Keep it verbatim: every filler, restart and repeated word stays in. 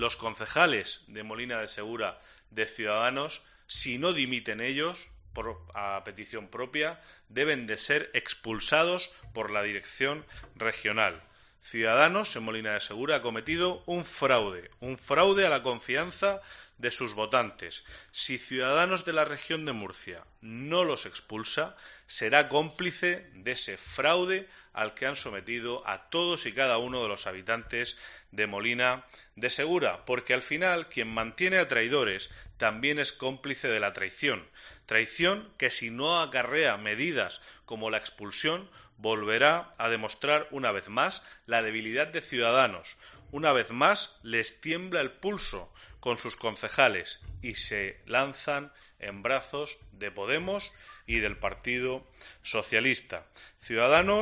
Los concejales de Molina de Segura de Ciudadanos, si no dimiten ellos, por, a petición propia, deben de ser expulsados por la dirección regional. Ciudadanos en Molina de Segura ha cometido un fraude, un fraude a la confianza de sus votantes. Si Ciudadanos de la región de Murcia no los expulsa, será cómplice de ese fraude al que han sometido a todos y cada uno de los habitantes de Molina de Segura, porque al final quien mantiene a traidores también es cómplice de la traición. Traición que, si no acarrea medidas como la expulsión, volverá a demostrar una vez más la debilidad de Ciudadanos. Una vez más les tiembla el pulso con sus concejales y se lanzan en brazos de Podemos y del Partido Socialista. Ciudadanos